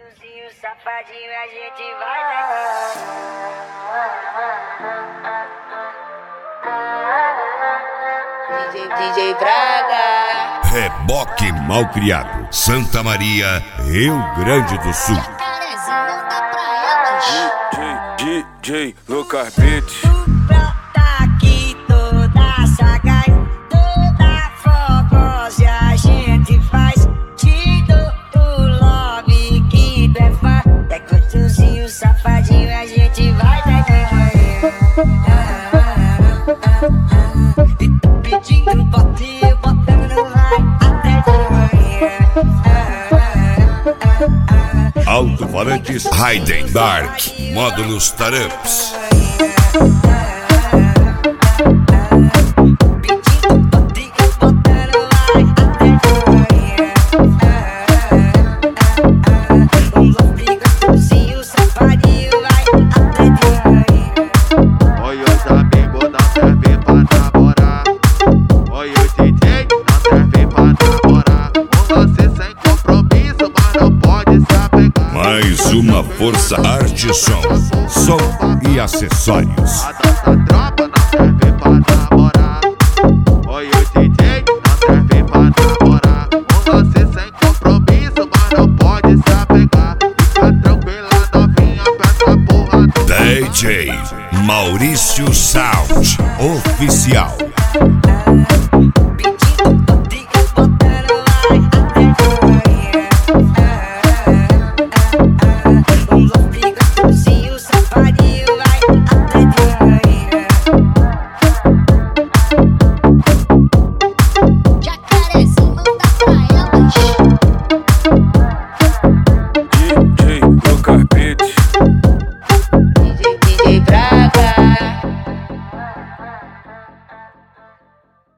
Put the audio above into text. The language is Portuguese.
Gostosinho, safadinho, a gente vai. DJ Braga. Reboque Malcriado, Santa Maria, Rio Grande do Sul. DJ Lucas Beats. Brota aqui toda sagaz, toda fogosa, a gente faz. Te dou o love que tu é fã. É gostosinho, safadinho, a gente vai até de manhã. E tô pedindo bote, botando vai até de manhã. Alto-falantes Raiden Dark, módulos Taramps. Oi, os amigos não servem pra namorar. Oi, os DJ não servem pra namorar. Um lance sem compromisso, mas não pode se apegar. Mais uma Força Arte Som, som e acessórios. A nossa tropa não serve pra namorar. Oi, os DJ não servem pra namorar. Um lance sem compromisso, mas não pode se apegar. Fica tranquila, novinha, peça porra. DJ Maurício Sound Oficial.